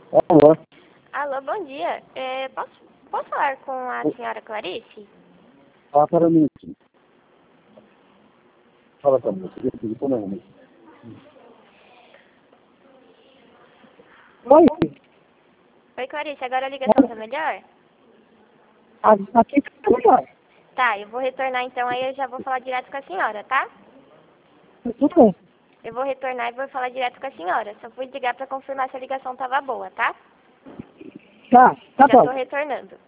Alô? Alô, bom dia. Posso falar com a senhora Clarice? Fala para mim. Fala para mim. Como é? Oi? Oi, Clarice, agora a ligação tá melhor? Aqui tá melhor. Tá, eu vou retornar então, aí eu já vou falar direto com a senhora, tá? Tudo bem. Eu vou retornar e vou falar direto com a senhora. Só fui ligar pra confirmar se a ligação tava boa, tá? Tá Já bom. tô retornando.